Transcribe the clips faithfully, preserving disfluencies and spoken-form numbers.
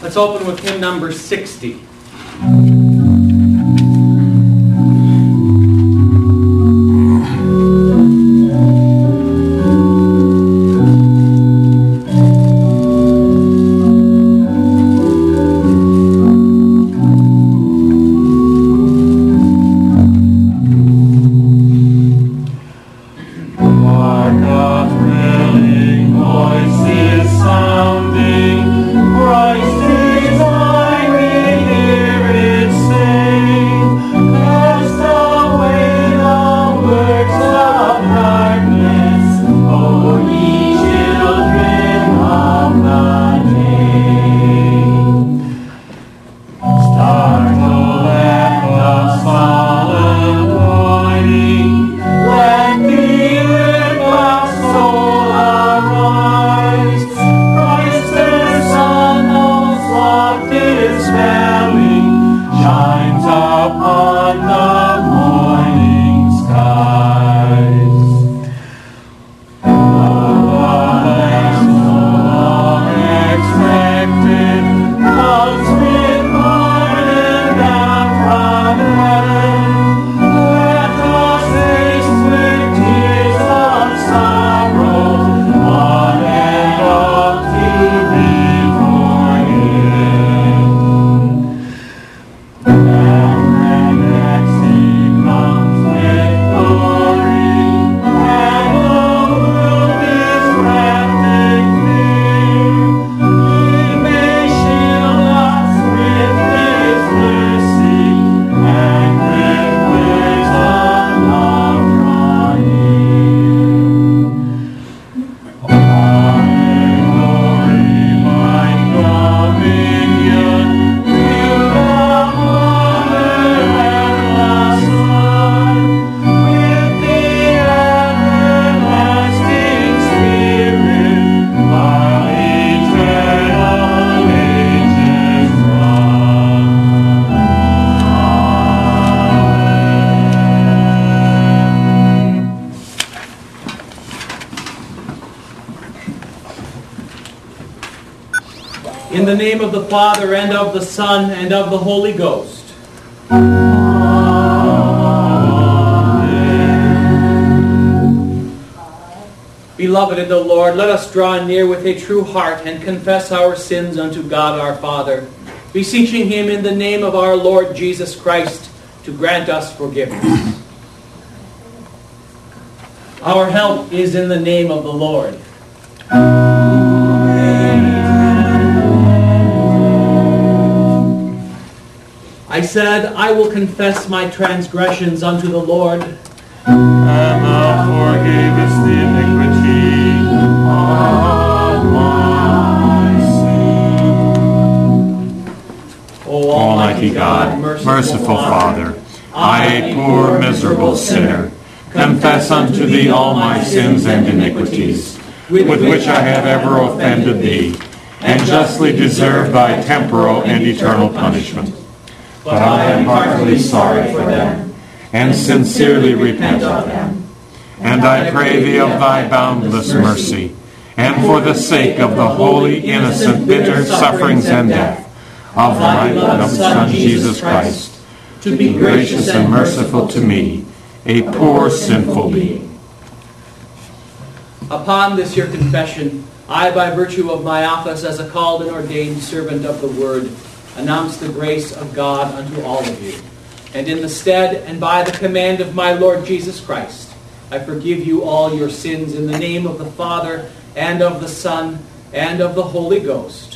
Let's open with hymn number sixty. In the name of the Father, and of the Son, and of the Holy Ghost. Amen. Beloved in the Lord, let us draw near with a true heart and confess our sins unto God our Father, beseeching Him in the name of our Lord Jesus Christ to grant us forgiveness. Our help is in the name of the Lord. I said, I will confess my transgressions unto the Lord. And thou forgavest the iniquity of my sin. O Almighty God, merciful Father, I, a poor, miserable sinner, confess unto Thee all my sins and iniquities, with which I have ever offended Thee, and justly deserve Thy temporal and eternal punishment. But I am heartily sorry for them, and sincerely repent of them. And I pray Thee of Thy boundless mercy, and for the sake of the holy, innocent, bitter sufferings and death of Thy beloved Son, Jesus Christ, to be gracious and merciful to me, a poor, sinful being. Upon this your confession, I, by virtue of my office as a called and ordained servant of the Word, announce the grace of God unto all of you. And in the stead and by the command of my Lord Jesus Christ, I forgive you all your sins in the name of the Father, and of the Son, and of the Holy Ghost.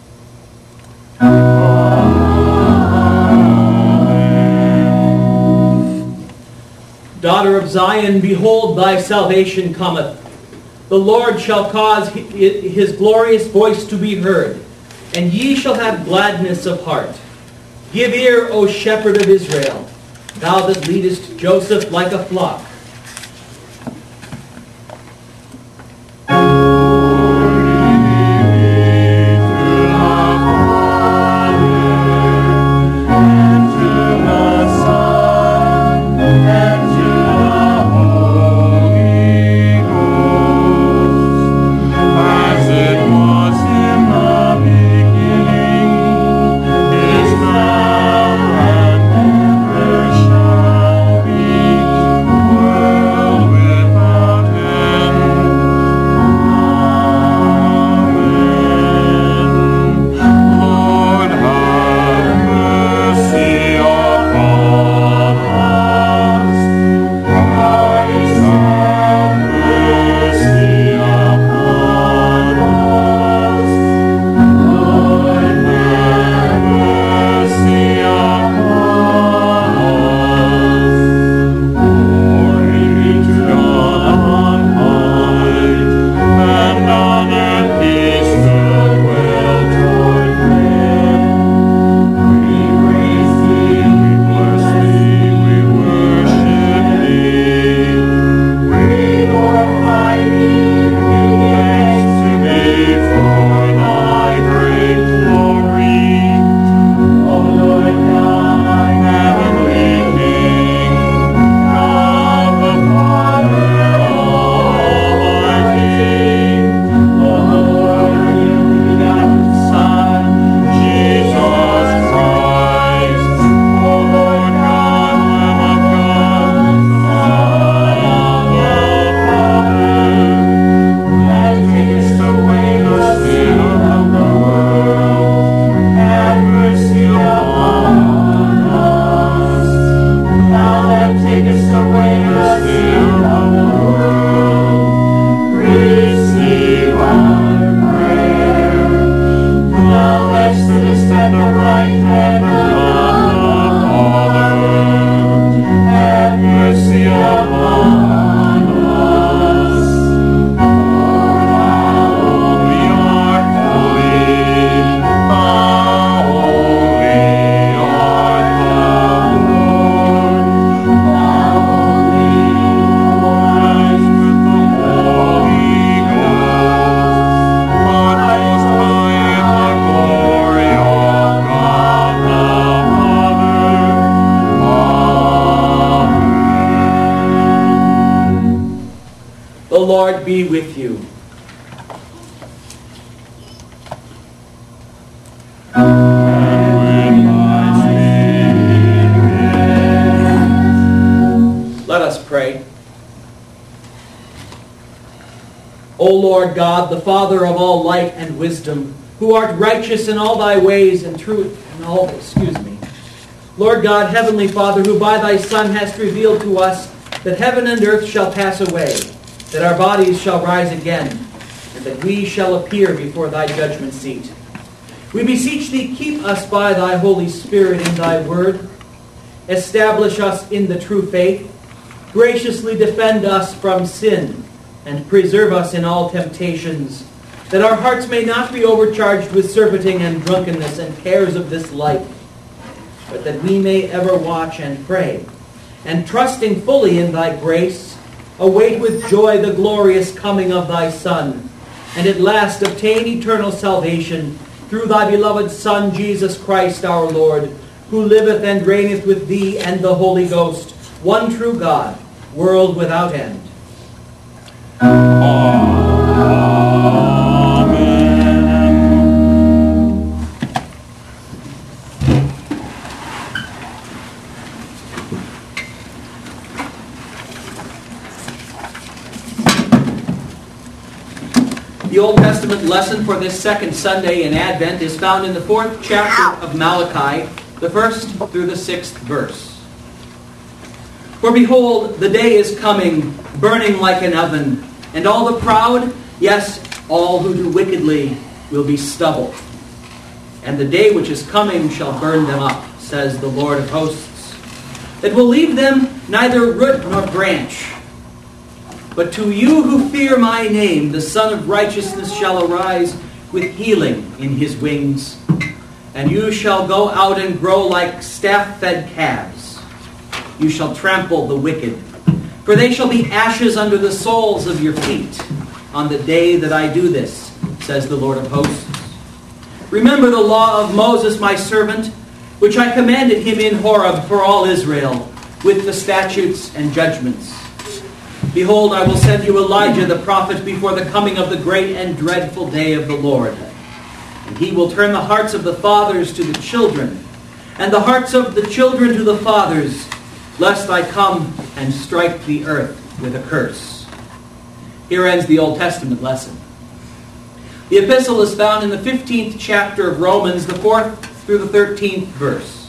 Amen. Daughter of Zion, behold, thy salvation cometh. The Lord shall cause his glorious voice to be heard, and ye shall have gladness of heart. Give ear, O shepherd of Israel, thou that leadest Joseph like a flock. As it was in the beginning, be with you. Let us pray. O Lord God, the Father of all light and wisdom, who art righteous in all thy ways and truth in all, excuse me. Lord God, Heavenly Father, who by thy Son hast revealed to us that heaven and earth shall pass away, that our bodies shall rise again, and that we shall appear before thy judgment seat. We beseech thee, keep us by thy Holy Spirit in thy word. Establish us in the true faith. Graciously defend us from sin, and preserve us in all temptations, that our hearts may not be overcharged with surfeiting and drunkenness and cares of this life, but that we may ever watch and pray, and trusting fully in thy grace, await with joy the glorious coming of thy Son, and at last obtain eternal salvation through thy beloved Son, Jesus Christ our Lord, who liveth and reigneth with thee and the Holy Ghost, one true God, world without end. The Old Testament lesson for this second Sunday in Advent is found in the fourth chapter of Malachi, the first through the sixth verse. For behold, the day is coming, burning like an oven, and all the proud, yes, all who do wickedly, will be stubble. And the day which is coming shall burn them up, says the Lord of hosts. It will leave them neither root nor branch. But to you who fear my name, the Son of Righteousness shall arise with healing in his wings. And you shall go out and grow like staff-fed calves. You shall trample the wicked, for they shall be ashes under the soles of your feet on the day that I do this, says the Lord of hosts. Remember the law of Moses my servant, which I commanded him in Horeb for all Israel, with the statutes and judgments. Behold, I will send you Elijah the prophet before the coming of the great and dreadful day of the Lord. And he will turn the hearts of the fathers to the children, and the hearts of the children to the fathers, lest I come and strike the earth with a curse. Here ends the Old Testament lesson. The epistle is found in the fifteenth chapter of Romans, the fourth through the thirteenth verse.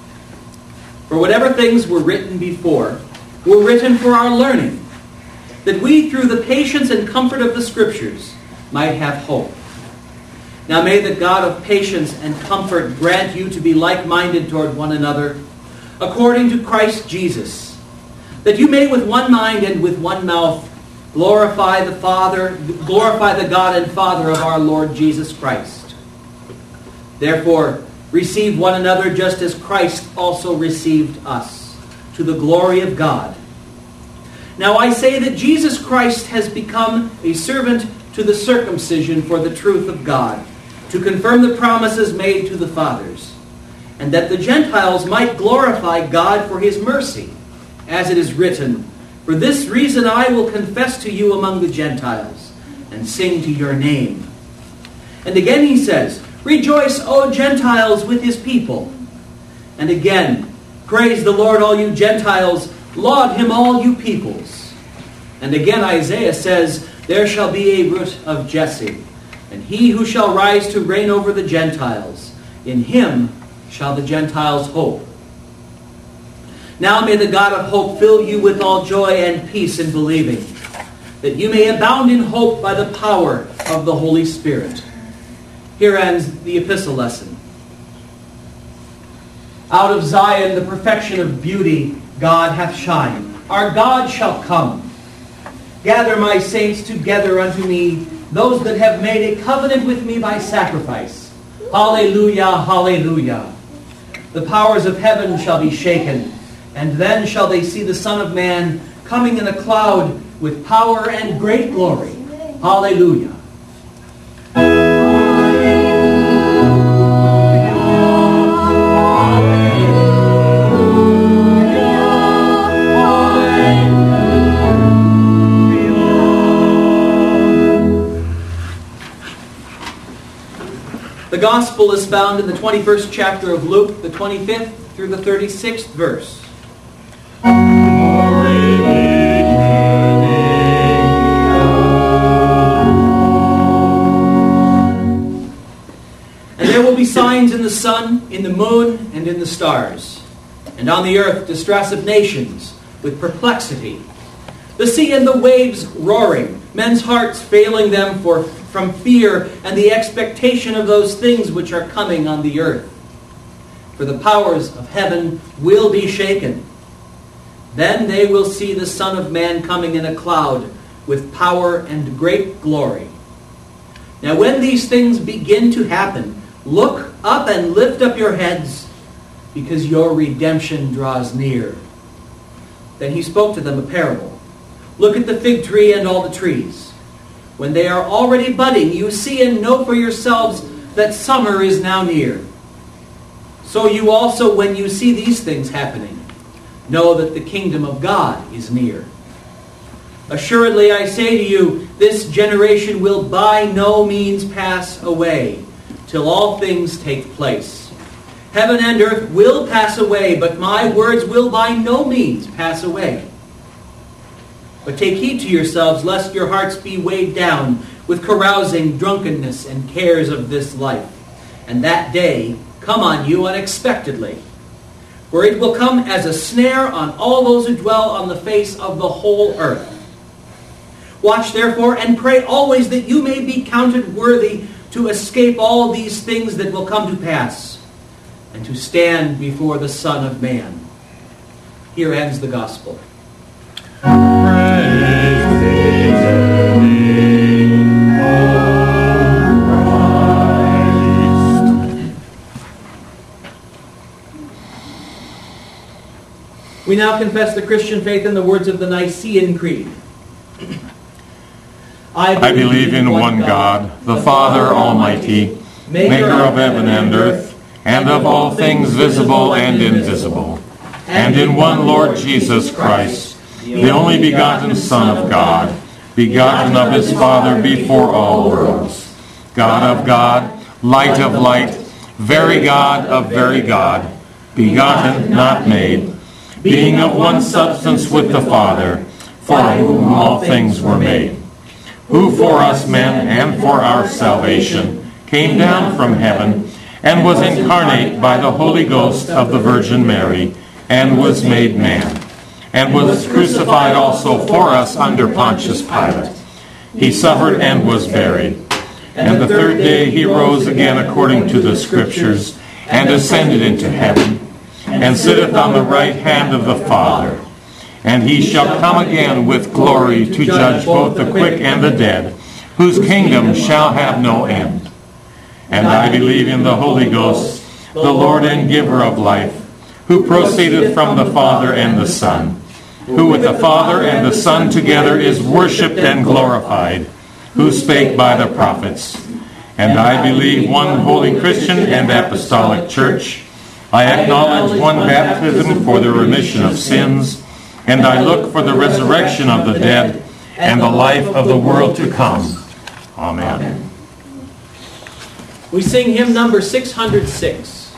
For whatever things were written before were written for our learning, that we, through the patience and comfort of the Scriptures, might have hope. Now may the God of patience and comfort grant you to be like-minded toward one another, according to Christ Jesus, that you may with one mind and with one mouth glorify the Father, glorify the God and Father of our Lord Jesus Christ. Therefore, receive one another just as Christ also received us, to the glory of God. Now I say that Jesus Christ has become a servant to the circumcision for the truth of God, to confirm the promises made to the fathers, and that the Gentiles might glorify God for his mercy, as it is written, for this reason I will confess to you among the Gentiles, and sing to your name. And again he says, rejoice, O Gentiles, with his people. And again, praise the Lord, all you Gentiles, laud him, all you peoples. And again Isaiah says, there shall be a root of Jesse, and he who shall rise to reign over the Gentiles. In him shall the Gentiles hope. Now may the God of hope fill you with all joy and peace in believing, that you may abound in hope by the power of the Holy Spirit. Here ends the epistle lesson. Out of Zion the perfection of beauty God hath shined. Our God shall come. Gather my saints together unto me, those that have made a covenant with me by sacrifice. Hallelujah, hallelujah. The powers of heaven shall be shaken, and then shall they see the Son of Man coming in a cloud with power and great glory. Hallelujah. The Gospel is found in the twenty-first chapter of Luke, the twenty-fifth through the thirty-sixth verse. Glory be to thee. And there will be signs in the sun, in the moon, and in the stars. And on the earth distress of nations, with perplexity. The sea and the waves roaring, men's hearts failing them for, from fear and the expectation of those things which are coming on the earth. For the powers of heaven will be shaken. Then they will see the Son of Man coming in a cloud with power and great glory. Now when these things begin to happen, look up and lift up your heads, because your redemption draws near. Then he spoke to them a parable. Look at the fig tree and all the trees. When they are already budding, you see and know for yourselves that summer is now near. So you also, when you see these things happening, know that the kingdom of God is near. Assuredly, I say to you, this generation will by no means pass away till all things take place. Heaven and earth will pass away, but my words will by no means pass away. But take heed to yourselves, lest your hearts be weighed down with carousing, drunkenness, and cares of this life, and that day come on you unexpectedly. For it will come as a snare on all those who dwell on the face of the whole earth. Watch therefore and pray always that you may be counted worthy to escape all these things that will come to pass, and to stand before the Son of Man. Here ends the Gospel. Praise be to thee, O Christ. We now confess the Christian faith in the words of the Nicene Creed. I believe in one God, the Father Almighty, maker of heaven and earth, and of all things visible and invisible, and in one Lord Jesus Christ, the only begotten Son of God, begotten of his Father before all worlds, God of God, light of light, very God of very God, begotten, not made, being of one substance with the Father, for whom all things were made, who for us men and for our salvation came down from heaven, and was incarnate by the Holy Ghost of the Virgin Mary, and was made man, and was crucified also for us under Pontius Pilate. He suffered and was buried. And the third day he rose again according to the Scriptures, and ascended into heaven, and sitteth on the right hand of the Father. And he shall come again with glory to judge both the quick and the dead, whose kingdom shall have no end. And I believe in the Holy Ghost, the Lord and giver of life, who proceedeth from the Father and the Son, who with the Father and the Son together is worshipped and glorified, who spake by the prophets. And I believe one holy Christian and apostolic church. I acknowledge one baptism for the remission of sins, and I look for the resurrection of the dead and the life of the world to come. Amen. We sing hymn number six hundred six.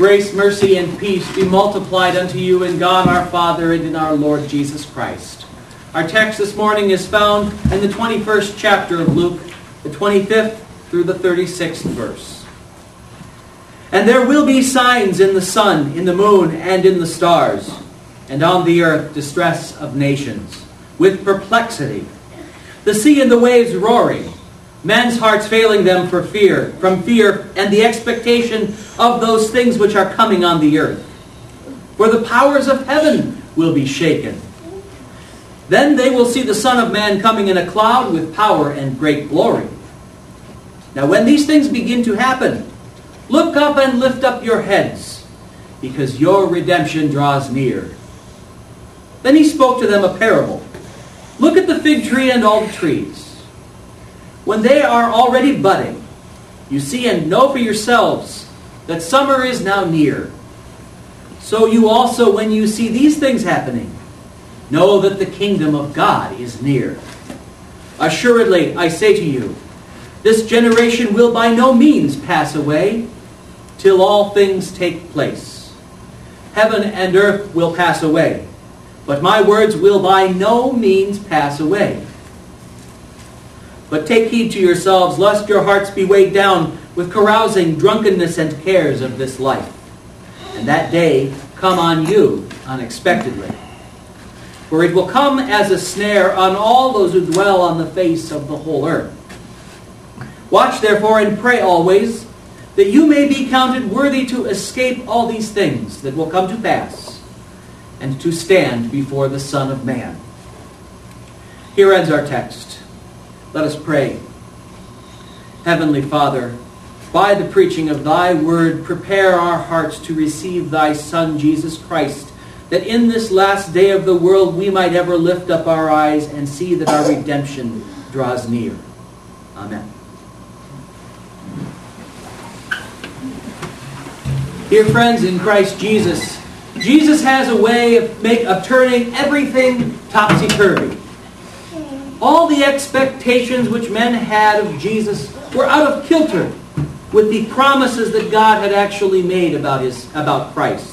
Grace, mercy, and peace be multiplied unto you in God our Father and in our Lord Jesus Christ. Our text this morning is found in the twenty-first chapter of Luke, the twenty-fifth through the thirty-sixth verse. And there will be signs in the sun, in the moon, and in the stars, and on the earth distress of nations, with perplexity, the sea and the waves roaring, men's hearts failing them for fear, from fear and the expectation of those things which are coming on the earth. For the powers of heaven will be shaken. Then they will see the Son of Man coming in a cloud with power and great glory. Now when these things begin to happen, look up and lift up your heads, because your redemption draws near. Then he spoke to them a parable. Look at the fig tree and all the trees. When they are already budding, you see and know for yourselves that summer is now near. So you also, when you see these things happening, know that the kingdom of God is near. Assuredly, I say to you, this generation will by no means pass away till all things take place. Heaven and earth will pass away, but my words will by no means pass away. But take heed to yourselves, lest your hearts be weighed down with carousing, drunkenness, and cares of this life, and that day come on you unexpectedly. For it will come as a snare on all those who dwell on the face of the whole earth. Watch therefore and pray always, that you may be counted worthy to escape all these things that will come to pass, and to stand before the Son of Man. Here ends our text. Let us pray. Heavenly Father, by the preaching of thy word, prepare our hearts to receive thy Son, Jesus Christ, that in this last day of the world we might ever lift up our eyes and see that our redemption draws near. Amen. Dear friends in Christ Jesus, Jesus has a way of, make, of turning everything topsy-turvy. All the expectations which men had of Jesus were out of kilter with the promises that God had actually made about, his, about Christ.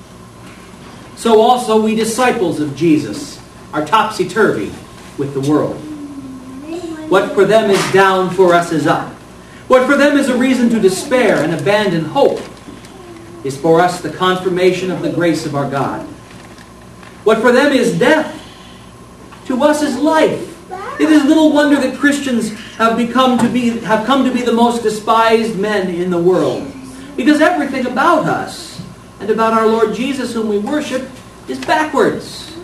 So also we disciples of Jesus are topsy-turvy with the world. What for them is down, for us is up. What for them is a reason to despair and abandon hope is for us the confirmation of the grace of our God. What for them is death, to us is life. It is little wonder that Christians have become to be have come to be the most despised men in the world, because everything about us and about our Lord Jesus, whom we worship, is backwards.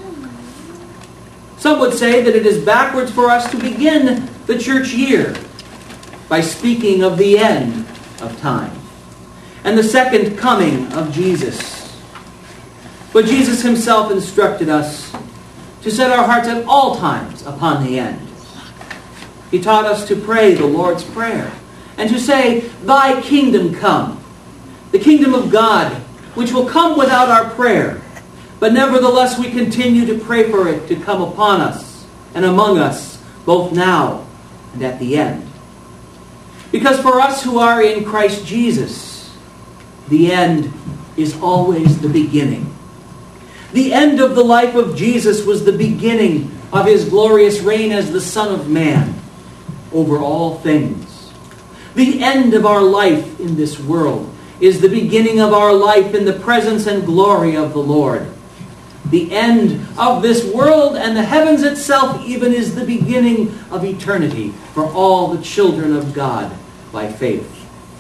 Some would say that it is backwards for us to begin the church year by speaking of the end of time and the second coming of Jesus. But Jesus himself instructed us to set our hearts at all times upon the end. He taught us to pray the Lord's Prayer and to say, thy kingdom come, the kingdom of God, which will come without our prayer. But nevertheless we continue to pray for it to come upon us and among us, both now and at the end. Because for us who are in Christ Jesus, the end is always the beginning. The end of the life of Jesus was the beginning of his glorious reign as the Son of Man over all things. The end of our life in this world is the beginning of our life in the presence and glory of the Lord. The end of this world and the heavens itself even is the beginning of eternity for all the children of God by faith.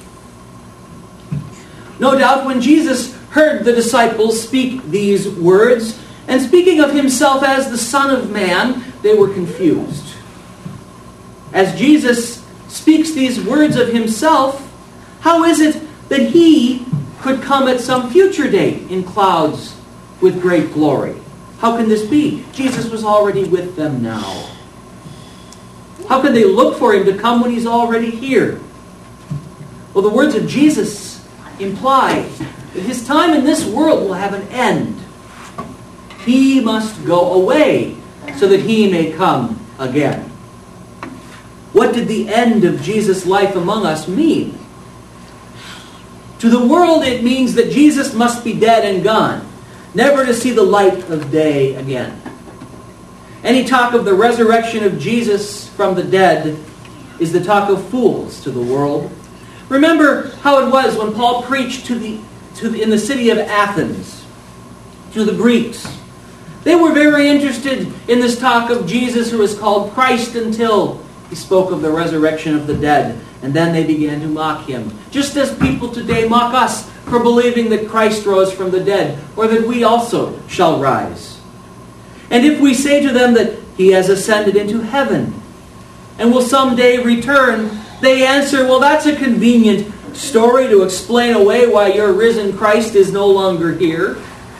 No doubt when Jesus heard the disciples speak these words, and speaking of himself as the Son of Man, they were confused. As Jesus speaks these words of himself, how is it that he could come at some future date in clouds with great glory? How can this be? Jesus was already with them now. How can they look for him to come when he's already here? Well, the words of Jesus imply that his time in this world will have an end. He must go away so that he may come again. What did the end of Jesus' life among us mean? To the world, it means that Jesus must be dead and gone, never to see the light of day again. Any talk of the resurrection of Jesus from the dead is the talk of fools to the world. Remember how it was when Paul preached to the, to the, in the city of Athens, to the Greeks. They were very interested in this talk of Jesus, who is called Christ, until he spoke of the resurrection of the dead. And then they began to mock him, just as people today mock us for believing that Christ rose from the dead, or that we also shall rise. And if we say to them that he has ascended into heaven and will someday return, they answer, well, that's a convenient story to explain away why your risen Christ is no longer here.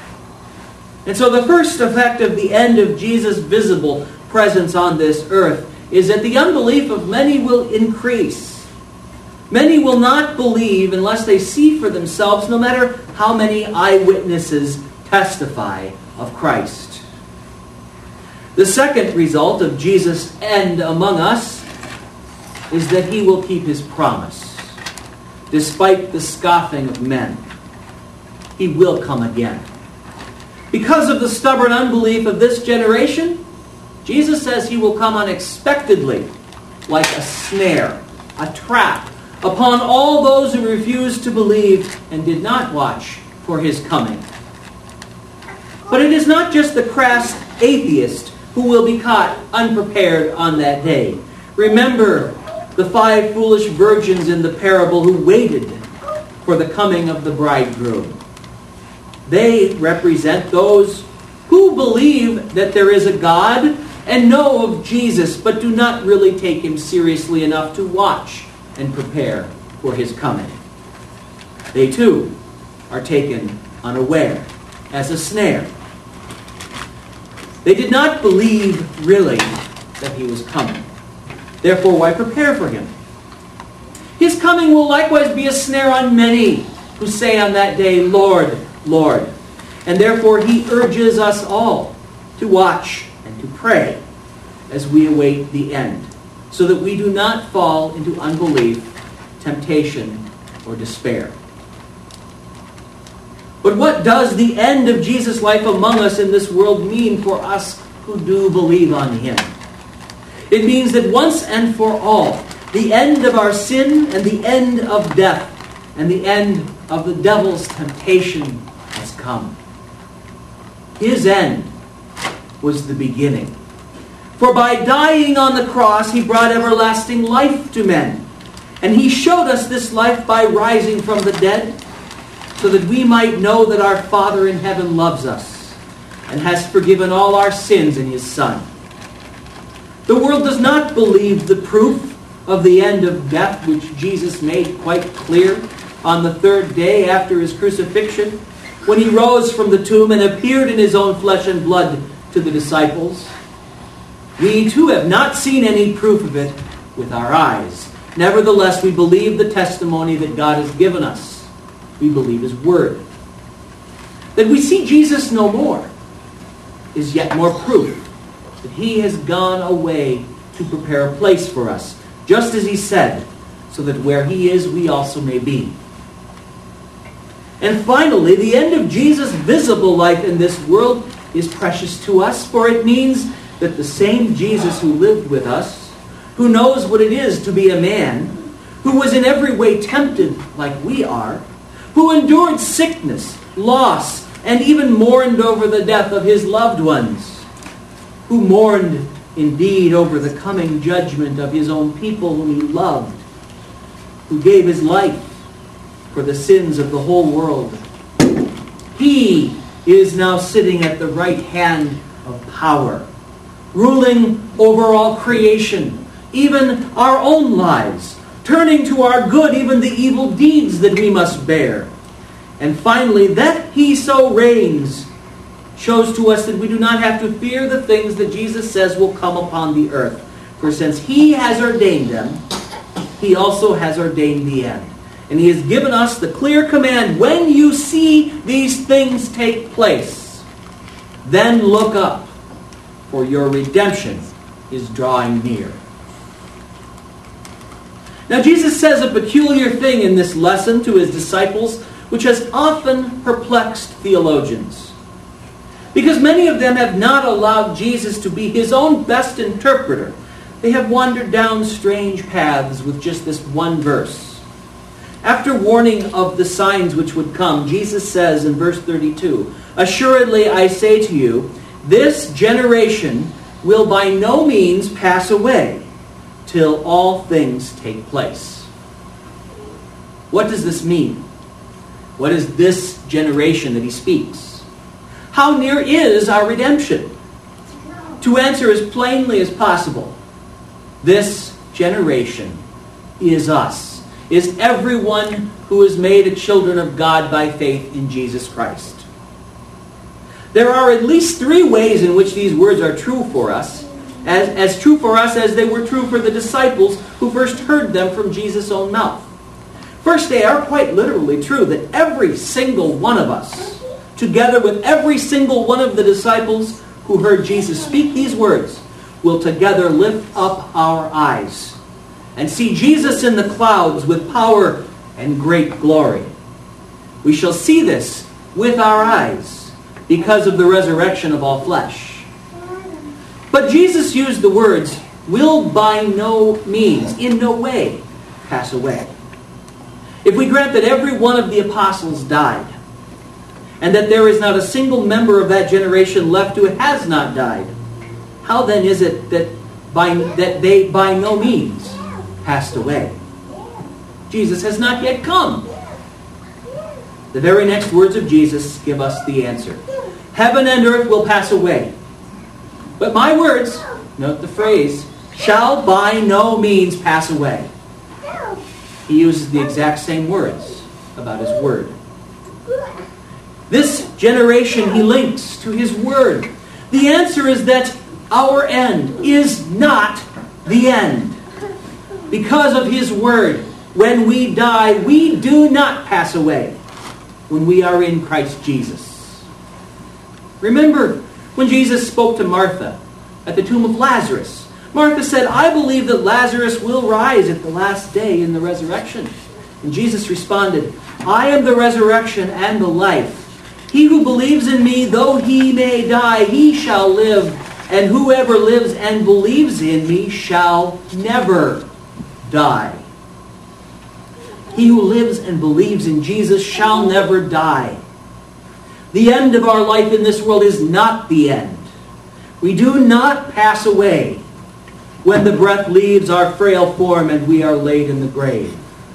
And so the first effect of the end of Jesus' visible presence on this earth is that the unbelief of many will increase. Many will not believe unless they see for themselves, no matter how many eyewitnesses testify of Christ. The second result of Jesus' end among us is that he will keep his promise. Despite the scoffing of men, he will come again. Because of the stubborn unbelief of this generation, Jesus says he will come unexpectedly, like a snare, a trap, upon all those who refused to believe and did not watch for his coming. But it is not just the crass atheist who will be caught unprepared on that day. Remember the five foolish virgins in the parable who waited for the coming of the bridegroom. They represent those who believe that there is a God and know of Jesus, but do not really take him seriously enough to watch and prepare for his coming. They too are taken unaware, as a snare. They did not believe really that he was coming. Therefore, why prepare for him? His coming will likewise be a snare on many who say on that day, Lord, Lord. And therefore he urges us all to watch and to pray as we await the end, so that we do not fall into unbelief, temptation, or despair. But what does the end of Jesus' life among us in this world mean for us who do believe on him? It means that once and for all, the end of our sin and the end of death and the end of the devil's temptation has come. His end was the beginning. For by dying on the cross, he brought everlasting life to men. And he showed us this life by rising from the dead, so that we might know that our Father in heaven loves us and has forgiven all our sins in his Son. The world does not believe the proof of the end of death, which Jesus made quite clear on the third day after his crucifixion, when he rose from the tomb and appeared in his own flesh and blood to the disciples. We too have not seen any proof of it with our eyes. Nevertheless, we believe the testimony that God has given us. We believe his word. That we see Jesus no more is yet more proof that he has gone away to prepare a place for us, just as he said, so that where he is, we also may be. And finally, the end of Jesus' visible life in this world is precious to us, for it means that the same Jesus who lived with us, who knows what it is to be a man, who was in every way tempted like we are, who endured sickness, loss, and even mourned over the death of his loved ones, who mourned indeed over the coming judgment of his own people whom he loved, who gave his life for the sins of the whole world. He is now sitting at the right hand of power, ruling over all creation, even our own lives, turning to our good even the evil deeds that we must bear. And finally, that he so reigns shows to us that we do not have to fear the things that Jesus says will come upon the earth. For since he has ordained them, he also has ordained the end. And he has given us the clear command, when you see these things take place, then look up, for your redemption is drawing near. Now Jesus says a peculiar thing in this lesson to his disciples, which has often perplexed theologians. Because many of them have not allowed Jesus to be his own best interpreter. They have wandered down strange paths with just this one verse. After warning of the signs which would come, Jesus says in verse thirty-two, "Assuredly I say to you, this generation will by no means pass away till all things take place." What does this mean? What is this generation that he speaks? How near is our redemption? To answer as plainly as possible, this generation is us, is everyone who is made a children of God by faith in Jesus Christ. There are at least three ways in which these words are true for us, as, as true for us as they were true for the disciples who first heard them from Jesus' own mouth. First, they are quite literally true that every single one of us, together with every single one of the disciples who heard Jesus speak these words, will together lift up our eyes and see Jesus in the clouds with power and great glory. We shall see this with our eyes because of the resurrection of all flesh. But Jesus used the words, "will by no means," in no way, pass away. If we grant that every one of the apostles died, and that there is not a single member of that generation left who has not died, how then is it that by that they by no means passed away? Jesus has not yet come. The very next words of Jesus give us the answer. Heaven and earth will pass away, but my words, note the phrase, shall by no means pass away. He uses the exact same words about his word. This generation he links to his word. The answer is that our end is not the end. Because of his word, when we die, we do not pass away when we are in Christ Jesus. Remember when Jesus spoke to Martha at the tomb of Lazarus. Martha said, "I believe that Lazarus will rise at the last day in the resurrection." And Jesus responded, "I am the resurrection and the life. He who believes in me, though he may die, he shall live. And whoever lives and believes in me shall never die." He who lives and believes in Jesus shall never die. The end of our life in this world is not the end. We do not pass away when the breath leaves our frail form and we are laid in the grave.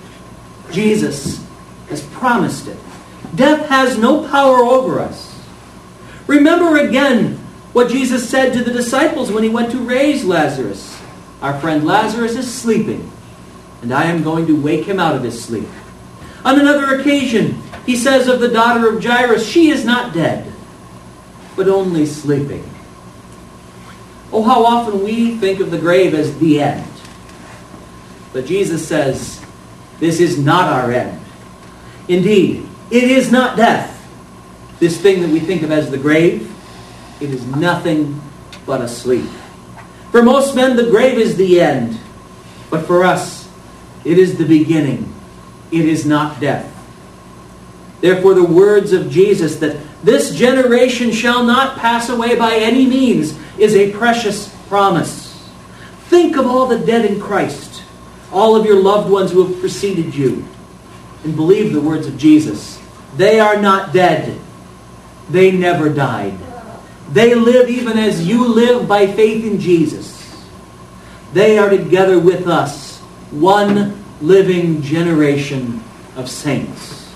Jesus has promised it. Death has no power over us. Remember again what Jesus said to the disciples when he went to raise Lazarus. "Our friend Lazarus is sleeping, and I am going to wake him out of his sleep." On another occasion, he says of the daughter of Jairus, "She is not dead, but only sleeping." Oh, how often we think of the grave as the end. But Jesus says, this is not our end. Indeed, it is not death. This thing that we think of as the grave, it is nothing but a sleep. For most men, the grave is the end. But for us, it is the beginning. It is not death. Therefore, the words of Jesus that this generation shall not pass away by any means is a precious promise. Think of all the dead in Christ, all of your loved ones who have preceded you, and believe the words of Jesus. They are not dead. They never died. They live even as you live by faith in Jesus. They are together with us, one living generation of saints.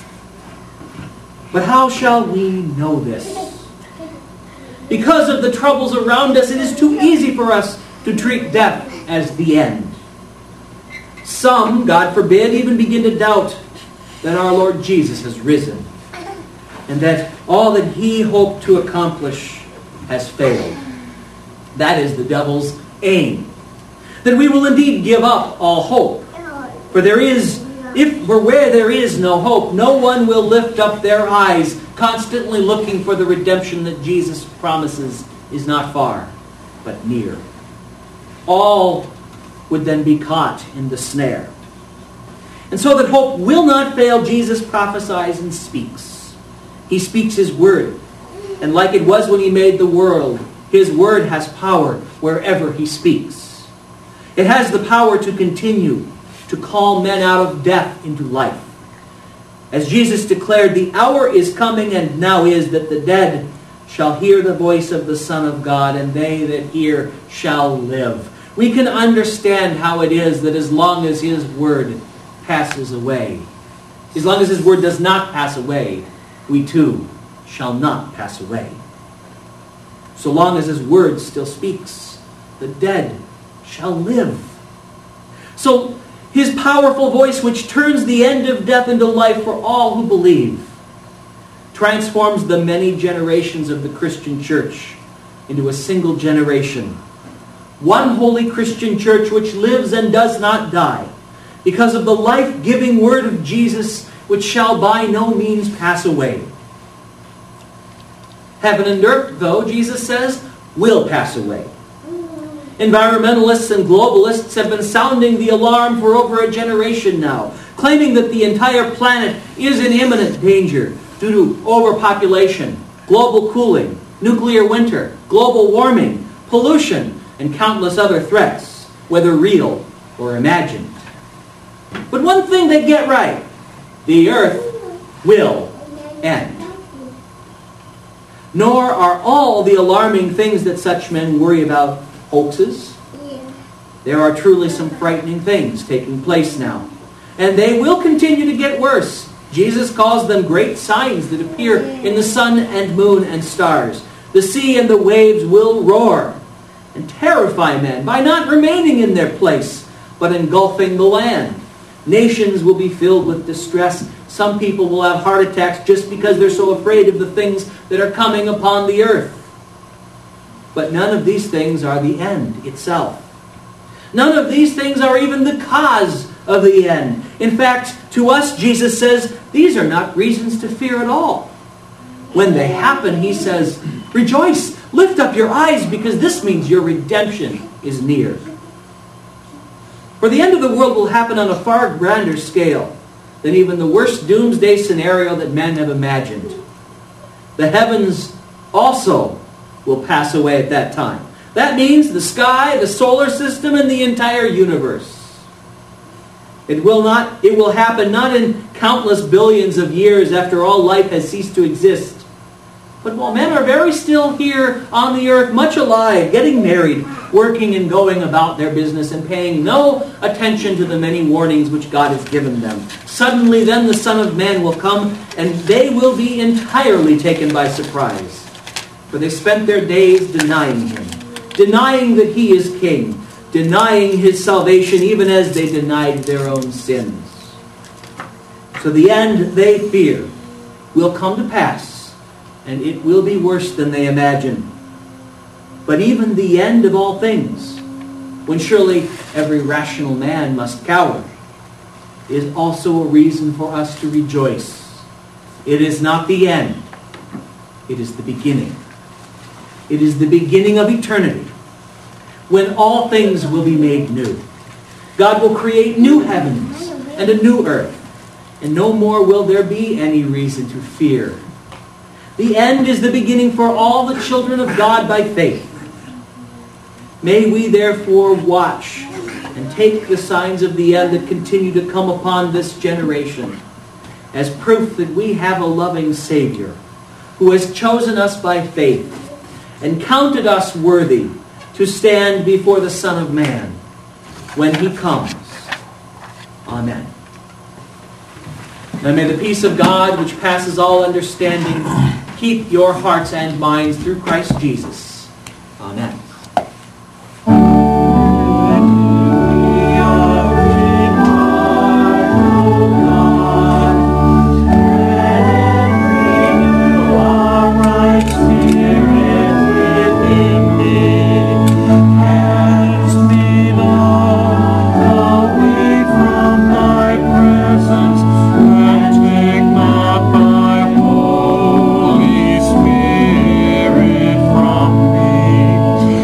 But how shall we know this? Because of the troubles around us, it is too easy for us to treat death as the end. Some, God forbid, even begin to doubt that our Lord Jesus has risen, and that all that he hoped to accomplish has failed. That is the devil's aim. That we will indeed give up all hope. For there is, if for where there is no hope, no one will lift up their eyes, constantly looking for the redemption that Jesus promises is not far, but near. All would then be caught in the snare. And so that hope will not fail, Jesus prophesies and speaks. He speaks His word. And like it was when He made the world, His word has power wherever He speaks. It has the power to continue to call men out of death into life. As Jesus declared, the hour is coming and now is that the dead shall hear the voice of the Son of God, and they that hear shall live. We can understand how it is that as long as His word passes away, as long as His word does not pass away, we too shall not pass away. So long as His word still speaks, the dead shall live. So His powerful voice, which turns the end of death into life for all who believe, transforms the many generations of the Christian church into a single generation. One holy Christian church which lives and does not die, because of the life-giving word of Jesus, which shall by no means pass away. Heaven and earth, though, Jesus says, will pass away. Environmentalists and globalists have been sounding the alarm for over a generation now, claiming that the entire planet is in imminent danger due to overpopulation, global cooling, nuclear winter, global warming, pollution, and countless other threats, whether real or imagined. But one thing they get right: the earth will end. Nor are all the alarming things that such men worry about hoaxes. There are truly some frightening things taking place now. And they will continue to get worse. Jesus calls them great signs that appear in the sun and moon and stars. The sea and the waves will roar and terrify men by not remaining in their place, but engulfing the land. Nations will be filled with distress. Some people will have heart attacks just because they're so afraid of the things that are coming upon the earth. But none of these things are the end itself. None of these things are even the cause of the end. In fact, to us, Jesus says, these are not reasons to fear at all. When they happen, He says, rejoice, lift up your eyes, because this means your redemption is near. For the end of the world will happen on a far grander scale than even the worst doomsday scenario that men have imagined. The heavens also will pass away at that time. That means the sky, the solar system, and the entire universe. It will not, it will happen not in countless billions of years after all life has ceased to exist, but while men are very still here on the earth, much alive, getting married, working and going about their business, and paying no attention to the many warnings which God has given them. Suddenly then the Son of Man will come, and they will be entirely taken by surprise. For they spent their days denying Him, denying that He is King, denying His salvation even as they denied their own sins. So the end they fear will come to pass, and it will be worse than they imagine. But even the end of all things, when surely every rational man must cower, is also a reason for us to rejoice. It is not the end. It is the beginning. It is the beginning of eternity, when all things will be made new. God will create new heavens and a new earth, and no more will there be any reason to fear. The end is the beginning for all the children of God by faith. May we therefore watch and take the signs of the end that continue to come upon this generation as proof that we have a loving Savior who has chosen us by faith and counted us worthy to stand before the Son of Man when He comes. Amen. And may the peace of God, which passes all understanding, keep your hearts and minds through Christ Jesus. Amen. Spirit from me.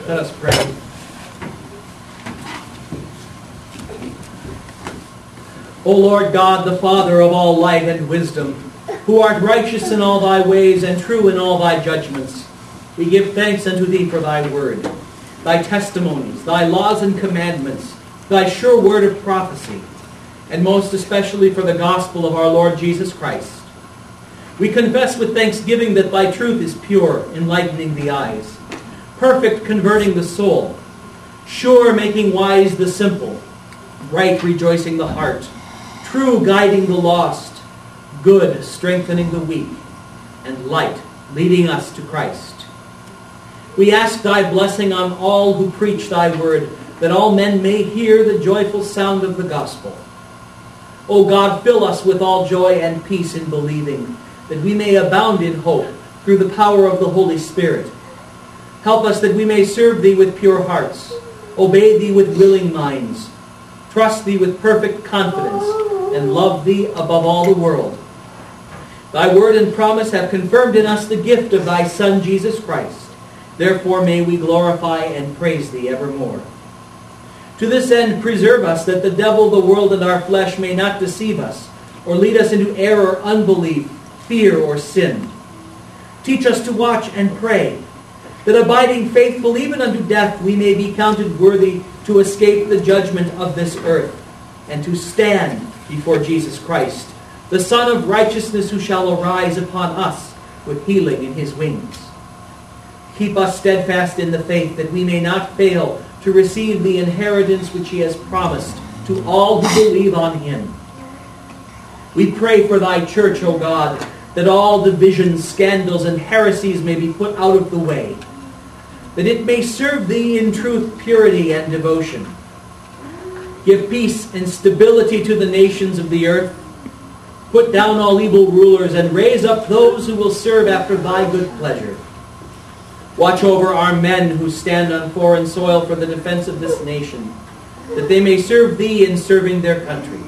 Let us pray. O Lord God, the Father of all light and wisdom, who art righteous in all thy ways and true in all thy judgments, we give thanks unto thee for thy word, thy testimonies, thy laws and commandments, thy sure word of prophecy, and most especially for the gospel of our Lord Jesus Christ. We confess with thanksgiving that thy truth is pure, enlightening the eyes, perfect, converting the soul, sure, making wise the simple, right, rejoicing the heart, true, guiding the lost, good, strengthening the weak, and light, leading us to Christ. We ask thy blessing on all who preach thy word, that all men may hear the joyful sound of the gospel. O God, fill us with all joy and peace in believing, that we may abound in hope through the power of the Holy Spirit. Help us that we may serve thee with pure hearts, obey thee with willing minds, trust thee with perfect confidence, and love thee above all the world. Thy word and promise have confirmed in us the gift of thy Son, Jesus Christ. Therefore may we glorify and praise thee evermore. To this end, preserve us, that the devil, the world, and our flesh may not deceive us, or lead us into error, unbelief, fear, or sin. Teach us to watch and pray, that abiding faithful even unto death, we may be counted worthy to escape the judgment of this earth, and to stand before Jesus Christ, the Son of righteousness, who shall arise upon us with healing in his wings. Keep us steadfast in the faith, that we may not fail to receive the inheritance which he has promised to all who believe on him. We pray for thy church, O God, that all divisions, scandals, and heresies may be put out of the way, that it may serve thee in truth, purity, and devotion. Give peace and stability to the nations of the earth. Put down all evil rulers, and raise up those who will serve after thy good pleasure. Watch over our men who stand on foreign soil for the defense of this nation, that they may serve thee in serving their country.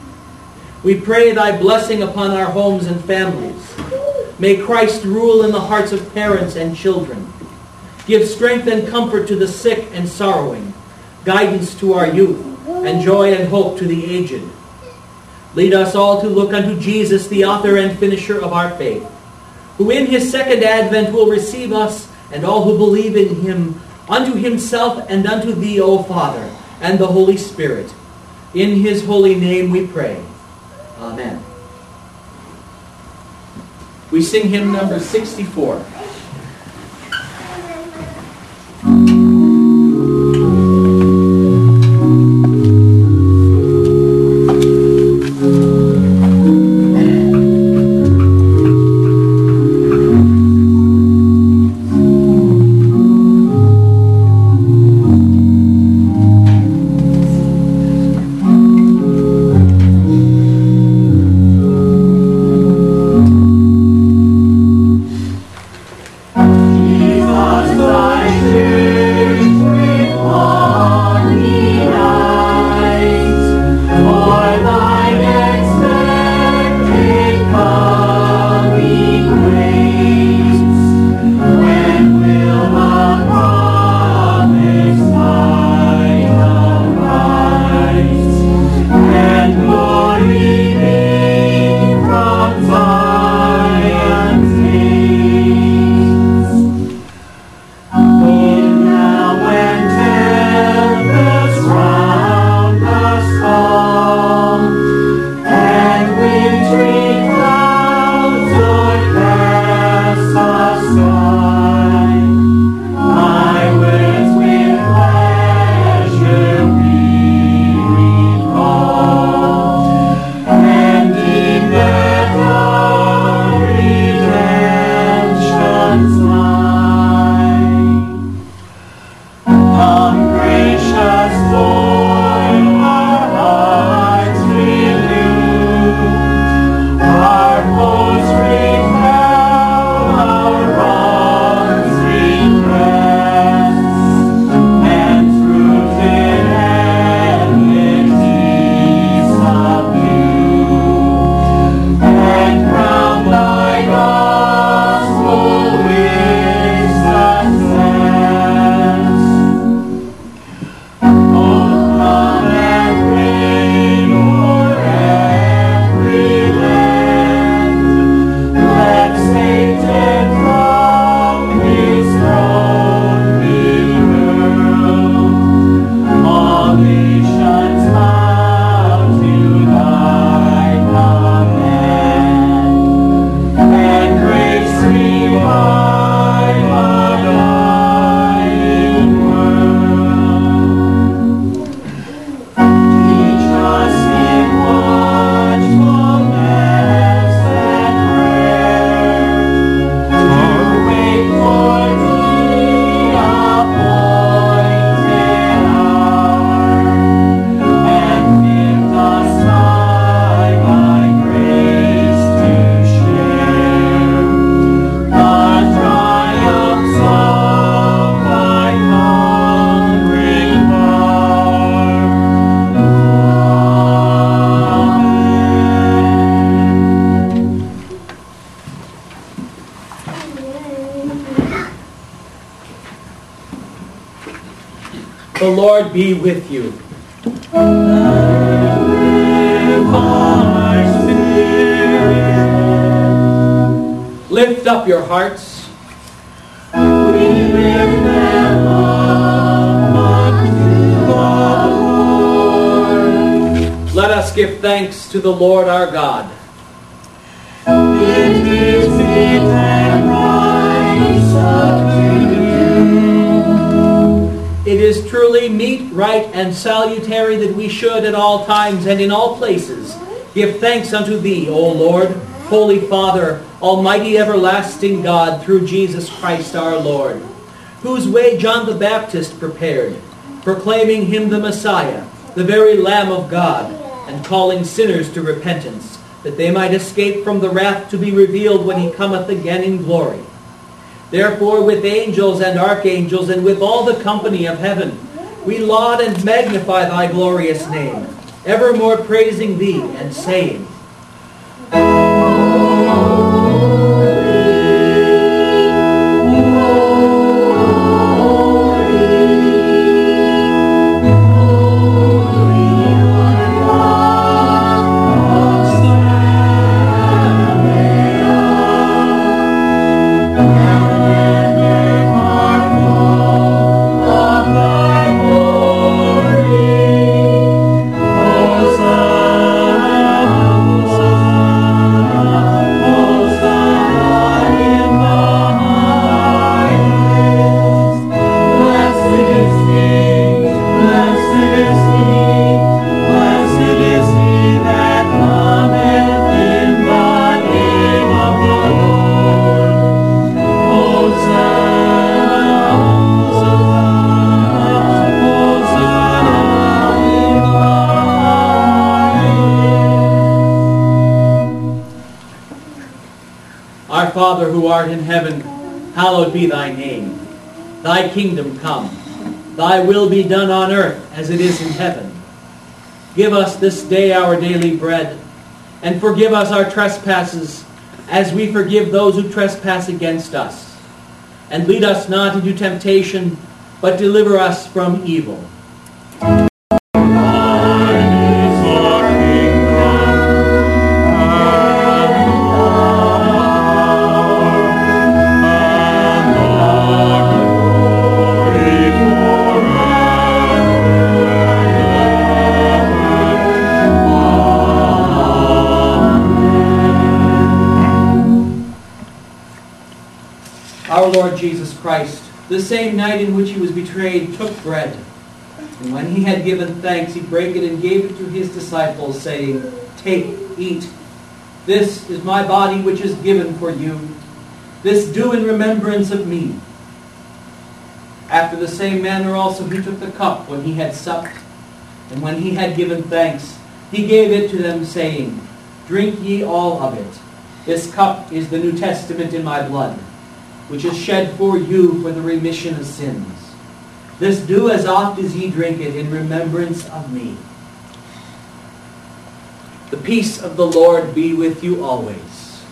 We pray thy blessing upon our homes and families. May Christ rule in the hearts of parents and children. Give strength and comfort to the sick and sorrowing, guidance to our youth, and joy and hope to the aged. Lead us all to look unto Jesus, the author and finisher of our faith, who in his second advent will receive us and all who believe in him unto himself and unto thee, O Father, and the Holy Spirit. In his holy name we pray. Amen. We sing hymn number sixty-four. The Lord be with you. And with thy spirit. Lift up your hearts. We lift them up unto the Lord. Let us give thanks to the Lord our God. It is fit and right so to do. It is truly meet, right, and salutary that we should at all times and in all places give thanks unto Thee, O Lord, Holy Father, Almighty everlasting God, through Jesus Christ our Lord, whose way John the Baptist prepared, proclaiming Him the Messiah, the very Lamb of God, and calling sinners to repentance, that they might escape from the wrath to be revealed when He cometh again in glory. Therefore, with angels and archangels, and with all the company of heaven, we laud and magnify Thy glorious name, evermore praising Thee and saying, Our Father who art in heaven, hallowed be Thy name. Thy kingdom come. Thy will be done on earth as it is in heaven. Give us this day our daily bread, and forgive us our trespasses, as we forgive those who trespass against us. And lead us not into temptation, but deliver us from evil. Our Lord Jesus Christ, the same night in which He was betrayed, took bread. And when He had given thanks, He brake it and gave it to His disciples, saying, Take, eat. This is my body which is given for you. This do in remembrance of me. After the same manner also He took the cup when He had supped. And when He had given thanks, He gave it to them, saying, Drink ye all of it. This cup is the New Testament in my blood, which is shed for you for the remission of sins. This do as oft as ye drink it in remembrance of me. The peace of the Lord be with you always.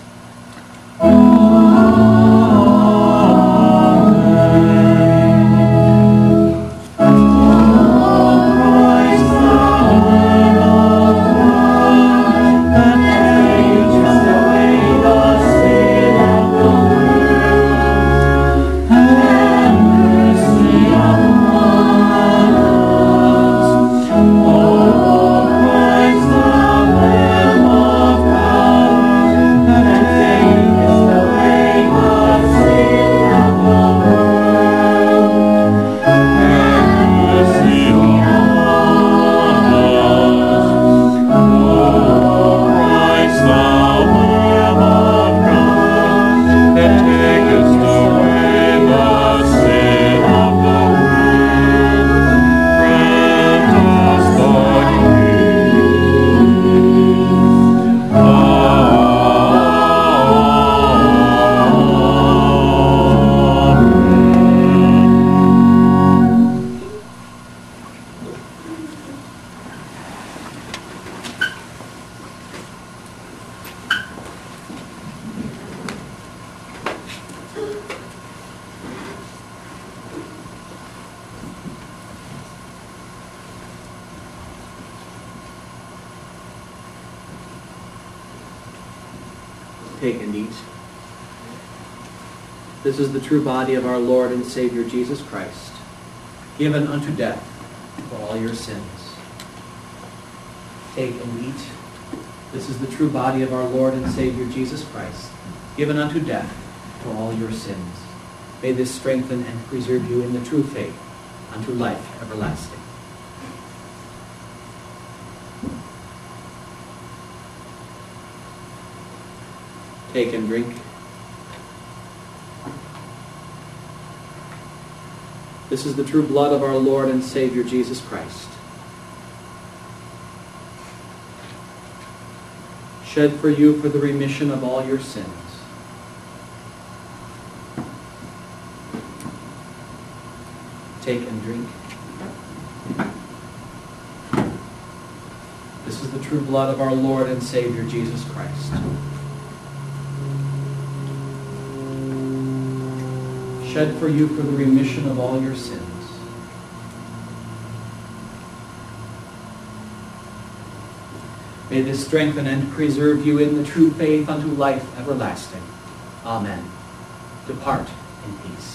Take and eat. This is the true body of our Lord and Savior Jesus Christ, given unto death for all your sins. Take and eat. This is the true body of our Lord and Savior Jesus Christ, given unto death for all your sins. May this strengthen and preserve you in the true faith unto life everlasting. Take and drink. This is the true blood of our Lord and Savior Jesus Christ, shed for you for the remission of all your sins. Take and drink. This is the true blood of our Lord and Savior Jesus Christ, shed for you for the remission of all your sins. May this strengthen and preserve you in the true faith unto life everlasting. Amen. Depart in peace.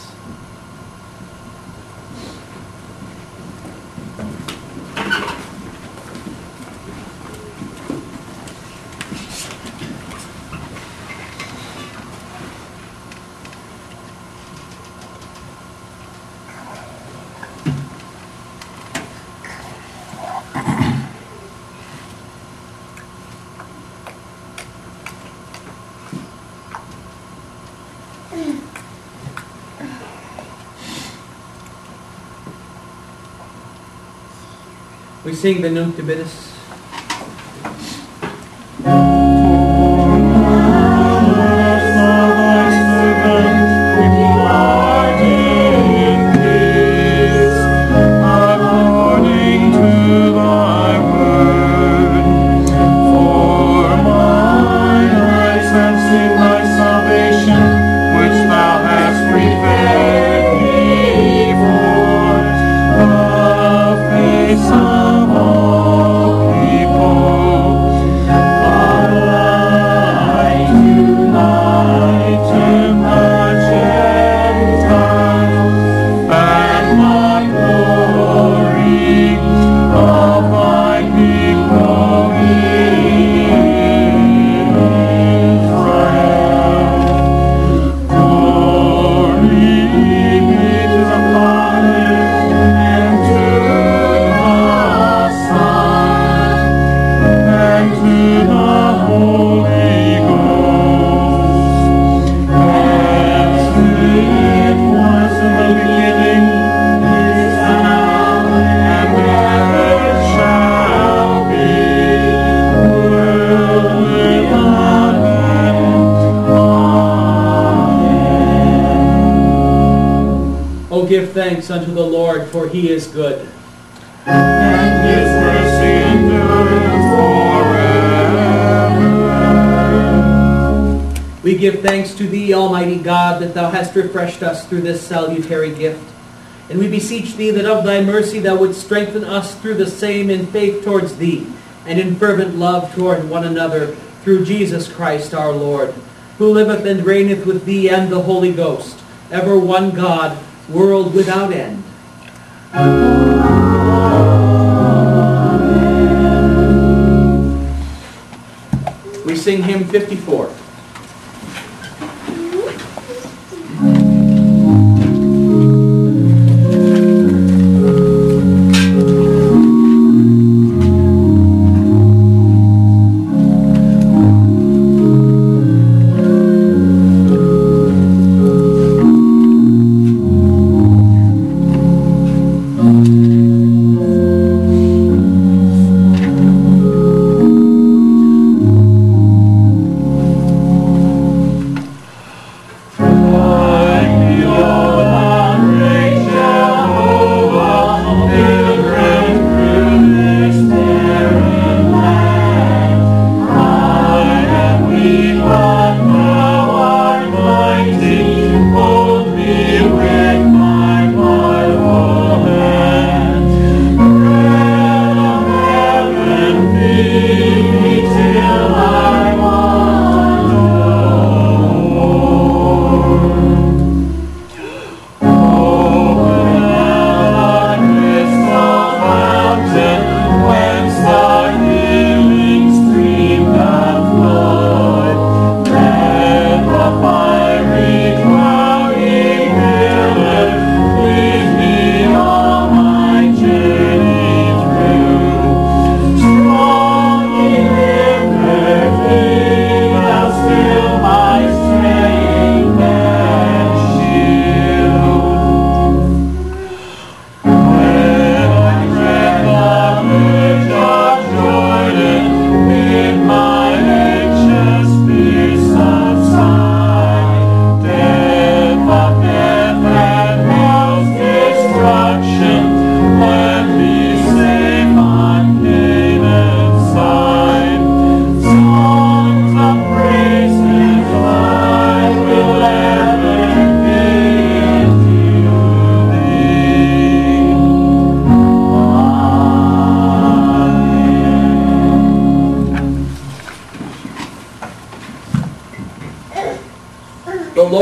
We sing the Nunc Dimittis. Give thanks unto the Lord, for he is good. And his mercy endureth forever. We give thanks to thee, Almighty God, that thou hast refreshed us through this salutary gift. And we beseech thee that of thy mercy thou wouldst strengthen us through the same in faith towards thee, and in fervent love toward one another, through Jesus Christ our Lord, who liveth and reigneth with thee and the Holy Ghost, ever one God, world without end. Amen. We sing hymn fifty-four.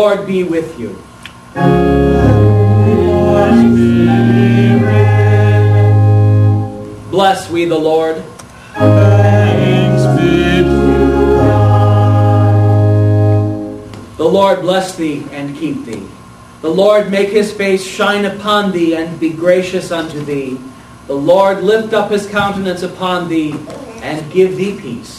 Lord be with you. Bless we the Lord. Thanks be to God. The Lord bless thee and keep thee. The Lord make his face shine upon thee and be gracious unto thee. The Lord lift up his countenance upon thee and give thee peace.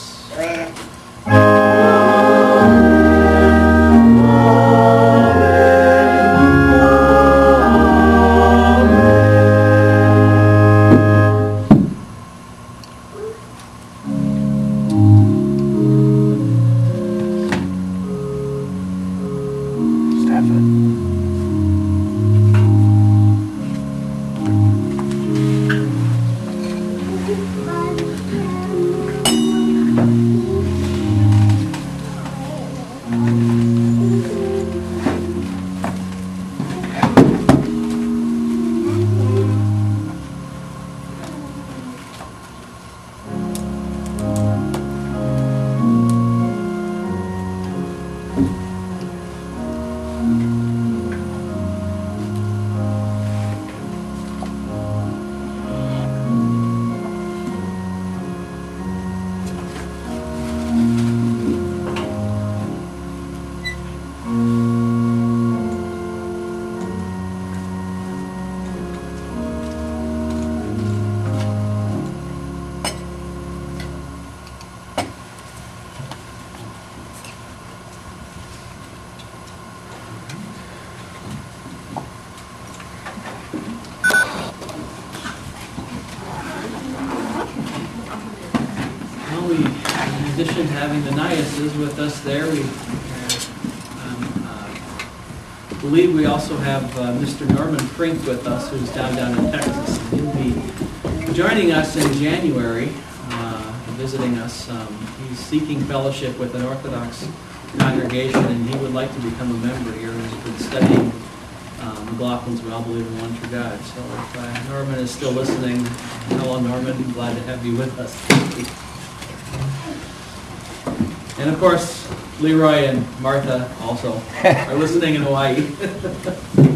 In addition to having the Niases with us there, we um, uh, believe we also have uh, Mister Norman Frink with us, who's down down in Texas. And he'll be joining us in January, uh, visiting us. Um, he's seeking fellowship with an Orthodox congregation, and he would like to become a member here. He's been studying um, McLaughlin's We All Believe in One True God. So if uh, Norman is still listening, hello Norman, glad to have you with us. And of course, Leroy and Martha also are listening in Hawaii.